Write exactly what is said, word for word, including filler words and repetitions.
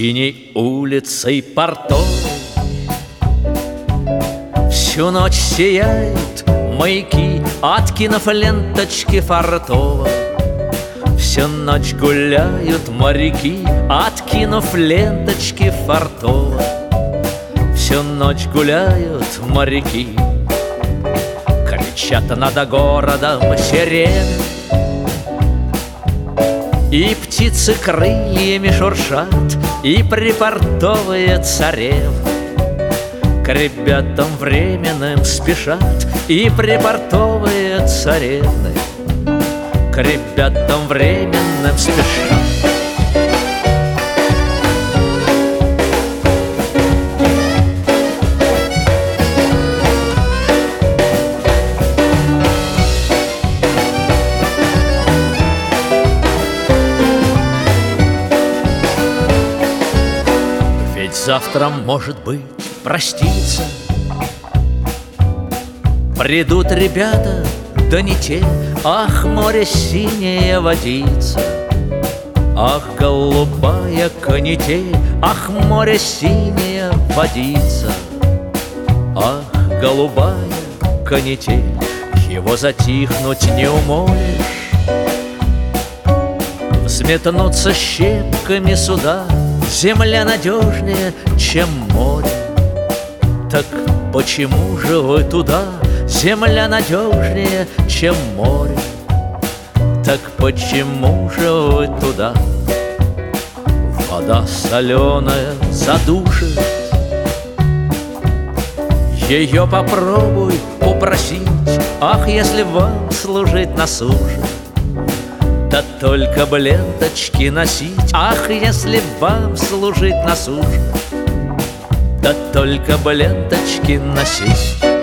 синей улицей портовой всю ночь сияют маяки, откинув ленточки фартово. Всю ночь гуляют моряки, откинув ленточки фартово. Всю ночь гуляют моряки, кричат над городом сирены, и птицы крыльями шуршат, и припортовые царевны к ребятам временным спешат, и припортовые царевны к ребятам временным спешат. Ведь завтра, может быть, проститься придут ребята, да не те. Ах, море синее водица, ах, голубая канитель, ах, море синее водица, ах, голубая канитель. Его затихнуть не умолишь, взметнуться щепками суда. Земля надежнее, чем море, так почему же вы туда? Земля надежнее, чем море, так почему же вы туда? Вода соленая задушит, ее попробуй попросить. Ах, если вам служить на суше, да только бы ленточки носить. Ах, если вам служить на суше, да только бы ленточки носить.